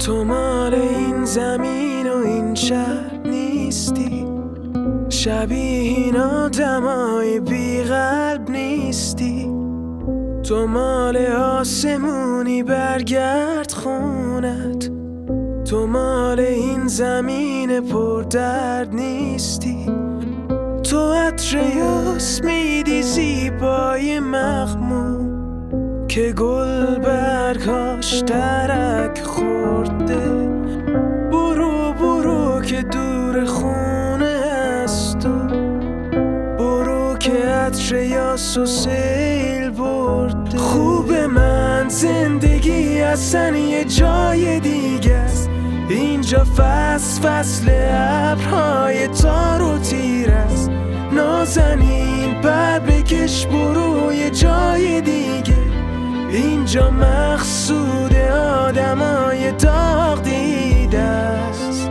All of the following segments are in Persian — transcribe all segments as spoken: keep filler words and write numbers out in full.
تو مال این زمین و این شهر نیستی، شبیه این آدمای بی قلب نیستی. تو مال آسمونی برگرد خونت، تو مال این زمین پر درد نیستی. تو عطر یاسمیدی زیبای مخمون که گل برگاش ترک خورده. برو برو که دور خونه هست تو، برو که عطر یاس و سیل برده. خوب من زندگی اصلا یه جای دیگه است، اینجا فصل فصل ابرهای تار و تیر است. نازنین پر بکش برو یه جای دیگه، اینجا مقصود آدمای داغ دیده است.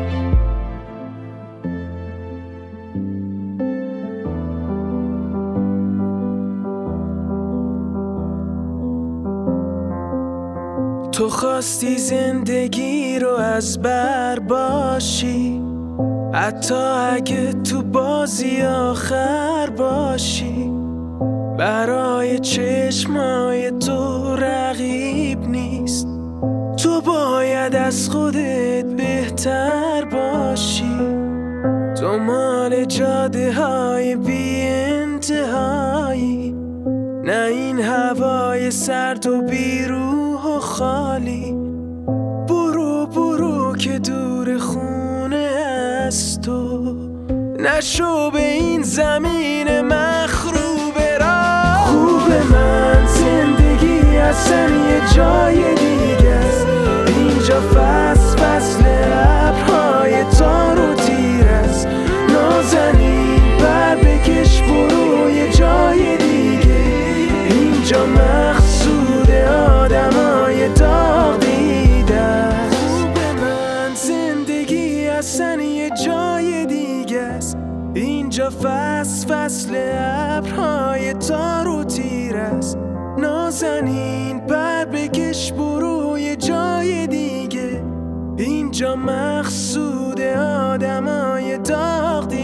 تو خواستی زندگی رو از بر باشی، حتی اگه تو بازی آخر باشی. برای چشمای تو رقیب نیست، تو باید از خودت بهتر باشی. تو مال جاده های بی انتهایی، نه این هوای سرد و بی روح و خالی. برو برو که دور خونه از تو، نشو به این زمین مخروب را. خوب من زندگی اصلا یه جای دیگه است، اینجا فصل فصل ابرهای تار و تیر است. نازنین پر بکش برو یه جای دیگه، اینجا مقصود آدمای داغ دیده است. خوب من زندگی اصلا یه جای دیگه است، اینجا فصل فصل ابرهای تار و تیر است. نازنین پر بکش برو یه جای دیگه، اینجا مقصود آدمای داغ دیده است.